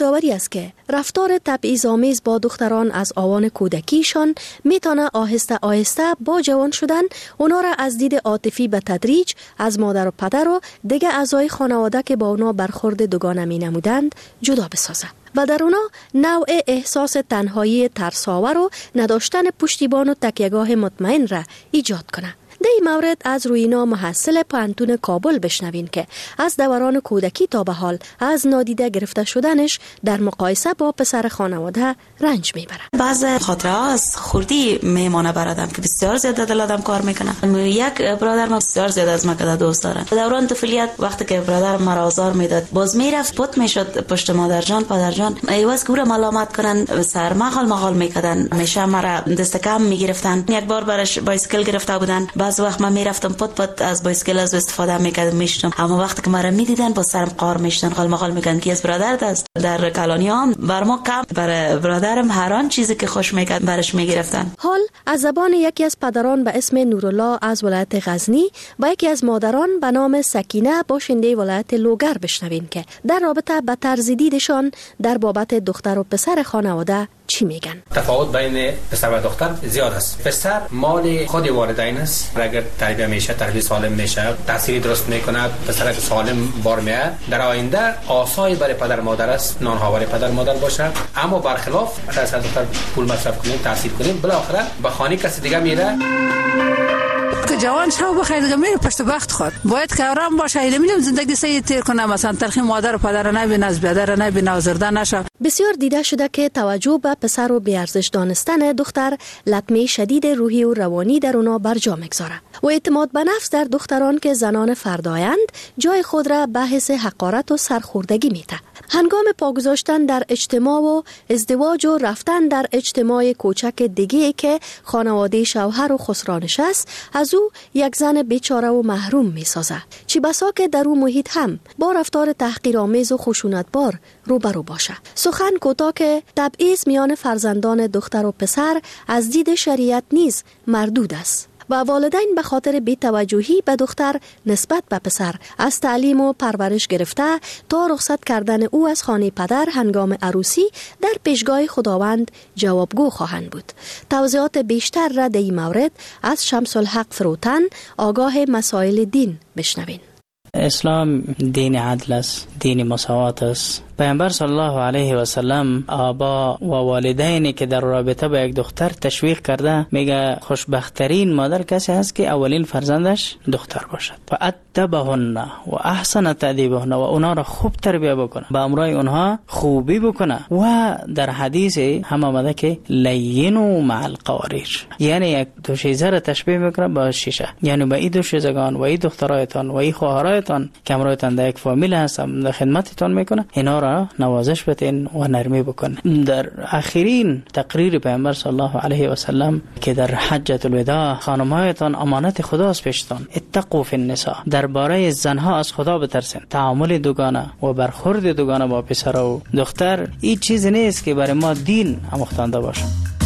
داوری است که رفتار تبعیض‌آمیز با دختران از آوان کودکیشان میتونه آهسته آهسته با جوان شدن اونا را از دید عاطفی به تدریج از مادر و پدر و دیگه اعضای خانواده که با اونا برخورد دوگانه می نمودند جدا بسازه و در اونا نوع احساس تنهایی ترساور و نداشتن پشتیبان و تکیهگاه مطمئن را ایجاد کنه. در این مورد از روینا محصل پانتون کابل بشنوین که از دوران کودکی تا به حال از نادیده گرفته شدنش در مقایسه با پسر خانواده رنج میبره. بعض خاطره ها از خوردی میمانه برادم که بسیار زیاده دل آدم کار میکنه. یک برادر ما بسیار زیاده از من دوست دارن. دوران طفولیت وقتی که برادر مرا آزار میداد باز میرفت پت میشد پشت مادر جان پدر جان ایواز که او را ملامت کنن سر مغال میکردن میشه مرا دست کم میگرفتن. یک بار برش بایسکل گرفته بودن. بعض وقت من میرفتم پت از بایسکل از استفاده میکردم میشدم اما وقتی که مرا میدیدن با سرم قار میشدن قال میگن کی از برادرت است. در کالونیام بر ما کم بر برادرم هر آن چیزی که خوش میکرد برش میگرفتن. حال از زبان یکی از پدران به اسم نورالله از ولایت غزنی و یکی از مادران به نام سکینه باشنده ولایت لوگر بشنوین که در رابطه به طرز دیدشان در بابت دختر و پسر خانواده چی میگن. تفاوت بین پسر و دختر زیاد است. پسر مال خود والدین است. اگر تربیت میشه تربیت سالم میشه تحصیل درست میکنه پسر سالم بار میاد در آینده آسای برای پدر مادر است نانها برای پدر مادر باشه. اما برخلاف پسر دختر پول مصرف کنیم تحصیل کنیم بالاخره به خانه کسی دیگه میره که جوان شو بخیر دیگه میره پشت بخت خود باید که آرام باشه علم زندگی سید تیر کنه مثلا تلخی مادر و پدر نبینه از بیادر نبینه آزرده نشه. بسیار دیده شده که توجه به پسر و بیارزش دانستن دختر لطمه شدید روحی و روانی در اونا برجا میگذاره و اعتماد به نفس در دختران که زنان فردایند جای خود را به حس حقارت و سرخوردگی میده. هنگام پا گذاشتن در اجتماع و ازدواج و رفتن در اجتماع کوچک دیگه که خانواده شوهر و خسرانش است از او یک زن بیچاره و محروم می سازه. چی بسا که در او محیط هم با رفتار تحقیرآمیز و خشونتبار روبرو باشه. سخن کوتاه که تبعیض میان فرزندان دختر و پسر از دید شریعت نیز مردود است و والدین به خاطر بی‌توجهی به دختر نسبت به پسر از تعلیم و پرورش گرفته تا رخصت کردن او از خانه پدر هنگام عروسی در پیشگاه خداوند جوابگو خواهند بود. توضیحات بیشتر را در این مورد از شمس الحق فروتن آگاه مسائل دین بشنوین. اسلام دین عدل است، دین مساوات است. پیامبر صلی الله علیه و سلم آبا و والدینی که در رابطه با یک دختر تشویق کرده میگه خوشبخترین مادر کسی هست که اولین فرزندش دختر باشد و ادبهن و احسن تادیبهن و اونا را خوب تربیت بکنه با امرای اونها خوبی بکنه و در حدیث هم آمده که لینو مع القواریر یعنی یک دوشیزه را تشبیه میکنه با شیشه یعنی با این دوشیزگان و این دخترایتان و این خواهرایتان که امرایتان در یک فامیل هستن در خدمتتان میکنه اینا را نوازش بتین و نرمی بکن. در آخرین تقریر پیامبر صلی الله علیه و سلم که در حجۃ الوداع خانم‌هایتان امانت خداست پیشتان اتقوا فی النساء درباره زنها از خدا بترسین. تعامل دوگانه و برخورد دوگانه با پسر و دختر این چیز نیست که برای ما دین آموخته باشه.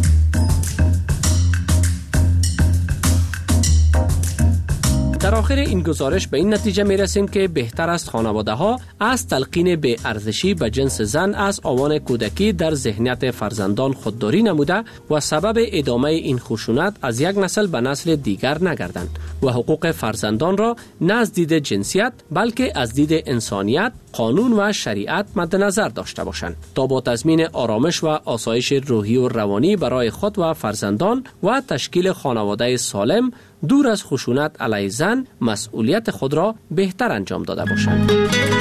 در آخر این گزارش به این نتیجه می رسیم که بهتر است خانواده ها از تلقین بی ارزشی به جنس زن از آوان کودکی در ذهنیت فرزندان خودداری نموده و سبب ادامه این خشونت از یک نسل به نسل دیگر نگردند و حقوق فرزندان را نه از دید جنسیت بلکه از دید انسانیت، قانون و شریعت مد نظر داشته باشند تا با تضمین آرامش و آسایش روحی و روانی برای خود و فرزندان و تشکیل خانواده سالم دور از خشونت علیه زن مسئولیت خود را بهتر انجام داده باشند.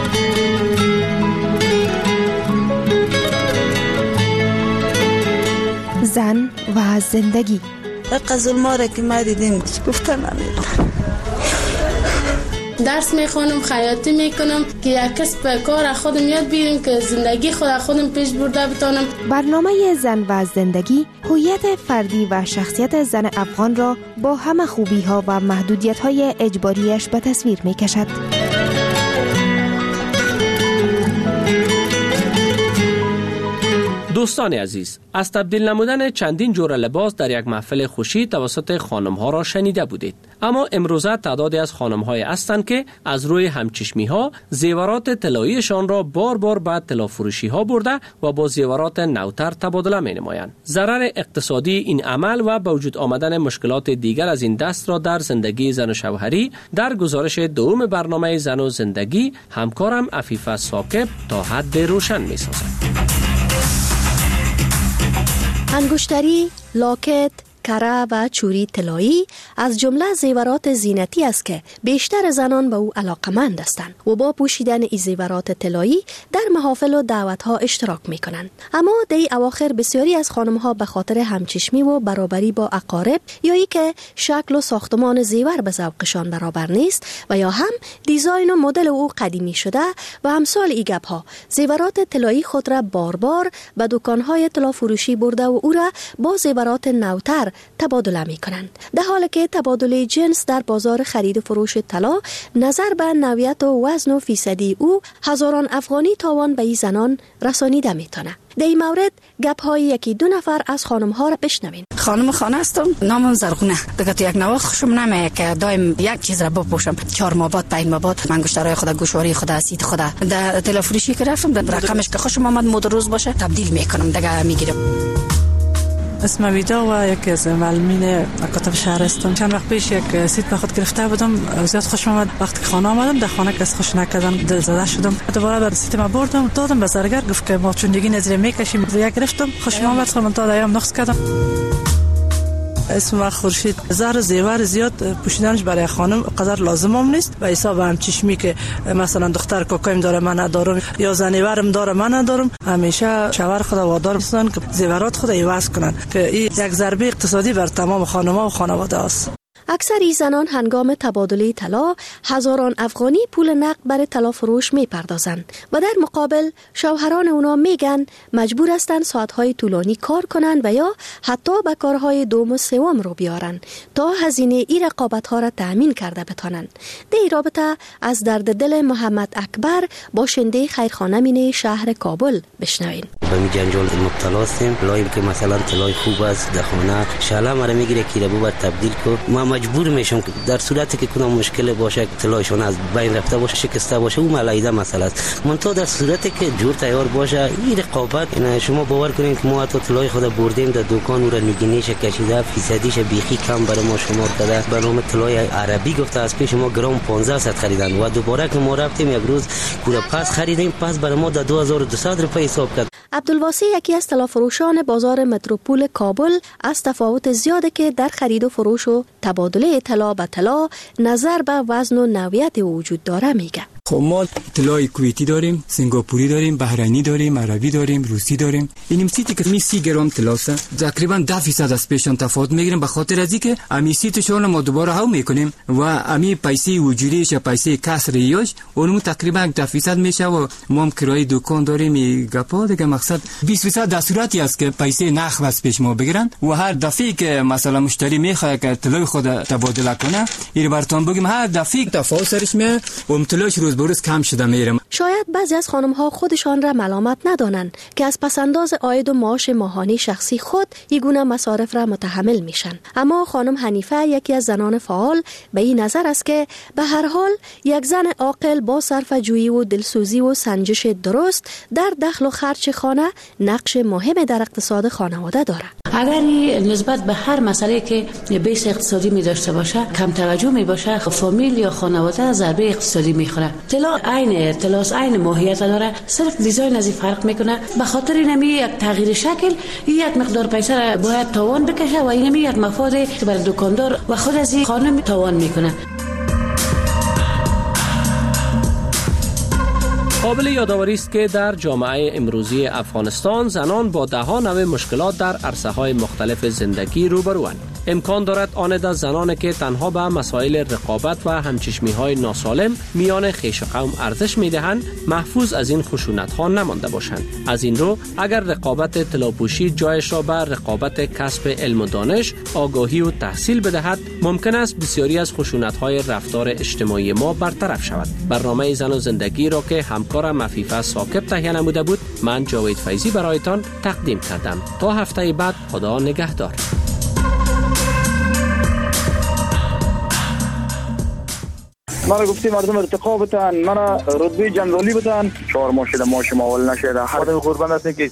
زن و زندگی ظلما را که ما دیدیم گفتن نمیدونم درس میخونم خیاطی میکنم که یک کسب کار خودم یاد بگیرم که زندگی خودم پیش برده بتونم. برنامه زن و زندگی هویت فردی و شخصیت زن افغان را با همه خوبی ها و محدودیت های اجباریش به تصویر میکشد. دوستان عزیز، از تبدیل نمودن چندین جور لباس در یک محفل خوشی توسط خانم ها را شنیده بودید. اما امروزه تعدادی از خانم های هستند که از روی همچشمی ها زیورات طلاییشان را بار بار به طلا فروشی ها برده و با زیورات نوتر تبادله می نمایند. ضرر اقتصادی این عمل و به وجود آمدن مشکلات دیگر از این دست را در زندگی زن و شوهری در گزارش دوم برنامه زن و زندگی همکارم عفیفه ثاقب تا حد روشن می سازد. انگشتری، لاکت، کره و چوری طلایی از جمله زیورات زینتی است که بیشتر زنان به او علاقمند هستند و با پوشیدن این زیورات طلایی در محافل و دعوت‌ها اشتراک می‌کنند. اما در اواخر بسیاری از خانم‌ها به خاطر همچشمی و برابری با اقارب یا ای که شکل و ساختمان زیور به ذوقشان برابر نیست و یا هم دیزاین و مدل او قدیمی شده و امثال این گپ‌ها زیورات طلایی خود را بار بار به دکان‌های طلا فروشی برده و او را با زیورات نوتر تبادله می کنند. در حالی که تبادله جنس در بازار خرید و فروش طلا نظر به نوعیت و وزن و فیصدی او هزاران افغانی تاوان به این زنان رسانیده می تونه. در این مورد گپ های یکی دو نفر از خانم ها را بشنوین. خانم خانه هستم، نامم زرغونه. دیگه تو یک نواخت خوشم نمیاد که دائم یک چیز را بپوشم. 4 ماه بعد 5 ماه بعد انگشترهای خود، گوشواری خود، سیت خود در طلا فروشی که رفتم در رقمش که خوشم آمد مد روز باشه تبدیل میکنم دیگه میگیرم. اسم ویدا و یکی از معلمین مکاتب شهر هستم. چند وقت پیش یک سیت به خود گرفته بودم، زیاد خوشم آمد. وقتی که خانه آمدم در خانه که خوش نکردم دل زده شدم. دوباره بر سیت ما بردم دادم به زرگر، گفت که ما چندگی نظر میکشیم. یک گرفتم خوشم آمد، خودم تا دایم نقص کردم. اسم خورشید. زهر زیور زیاد پوشیدنش برای خانم قدر لازم هم نیست و حساب هم چشمی که مثلا دختر کوکایم داره من ندارم یا زنیورم داره من ندارم، همیشه شوهر خود وادار می‌سازن که زیورات خود عوض کنن که این یک ضربه اقتصادی بر تمام خانم‌ها و خانواده است. اکثر این زنان هنگام تبادله طلا هزاران افغانی پول نقد برای طلا فروش می پردازند و در مقابل شوهران اونا میگن مجبور هستند ساعتهای طولانی کار کنند و یا حتی به کارهای دوم و سوم رو بیارن تا هزینه ای رقابت‌ها را تأمین کرده بتانند. در این رابطه از درد دل محمد اکبر باشنده خیرخانه مینه شهر کابل بشنوین. به می جنجال مبتلا هستیم. لایم که مثلا طلای خوب است در خانه شعله مرا میگیره که رو باید تبدیل کنم. ما مجبور میشم که در صورتی که کنم مشکل باشه طلایشون از بین رفته باشه شکسته باشه اون ملایده مسئله است. من تا در صورتی که جور تیار باشه این رقابت اینا شما باور کنین که ما تو طلای خود بردیم در دکان او را نگینیش کشیده فیصدیش بیخی کم برای ما شمار کرده. به نام طلای عربی گفته از پیش ما گرم 1500 خریدن و دوباره که ما رفتیم یک روز کوره پس خریدیم پس برای ما در 2200 روپیه حساب کرد. عبدالواسی یکی از طلافروشان بازار متروپول کابل از تفاوت زیاده که در خرید و فروش و تبادله طلا به طلا نظر به وزن و نوعیت وجود داره میگه. خب ما طلای کویتی داریم، سنگاپوری داریم، بحرینی داریم، عربی داریم، روسی داریم. این سیتی که 30 گرم طلاست تقریبا 10% از پیشان تفاوت میگیریم به خاطر از اینکه امی سیتشون ما دوباره هم میکنیم و امی پیسه وجودیش یا پیسه کسریش اونم تقریبا 10% میشه و ما هم کرایه دکان داریم. گپا دیگه مقصد 20% در صورتی است که پیسه نقد از پیش ما بگیرن و هر دفعه که مثلا مشتری میخواد که طلای خود تبادله کنه این براتون بگیم هر دفعه تفاوت سرش میاد و طلایش روز بروز کم شده میره. شاید بعضی از خانم ها خودشان را ملامت ندانند که از پسنداز عاید و معاش ماهانه شخصی خود این گونه مصارف را متحمل میشن. اما خانم حنیفه یکی از زنان فعال به این نظر است که به هر حال یک زن عاقل با صرفه‌جویی و دلسوزی و سنجش درست در دخل و خرج خانه نقش مهم در اقتصاد خانواده دارد. اگر نسبت به هر مسئله که بیس اقتصادی می داشته باشه کم توجه می باشه فامیل یا خانواده ضربه اقتصادی میخوره. طلا عین ماهیت داره، صرف دیزاین از این فرق میکنه. به خاطر اینمی یک تغییر شکل یک مقدار پیسه باید تاوان بکشه و اینمی یک مفاد که برای دکاندار و خود از این خانم تاوان میکنه. قابل یادآوری است که در جامعه امروزی افغانستان زنان با ده‌ها نوع مشکلات در عرصه‌های مختلف زندگی روبروند. امکان دارد آن زنانی که تنها به مسائل رقابت و همچشمی‌های ناسالم میان خویش قوم ارزش می‌دهند محفوظ از این خشونت‌ها نمانده باشند. از این رو اگر رقابت اطلاع‌پوشی جایش را به رقابت کسب علم و دانش، آگاهی و تحصیل بدهد، ممکن است بسیاری از خشونت‌های رفتار اجتماعی ما برطرف شود. برنامه زن و زندگی را که همکارم عفیفه ثاقب تهیه نموده بود، من جاوید فیضی برایتان تقدیم کردم. تا هفته بعد، خدا نگهدار. مرا گفتی مردم ارتقا بتن، مرا رتبه جنرالی بتن. 4 ماه شده ماشم اول نشده. خدا قربان است که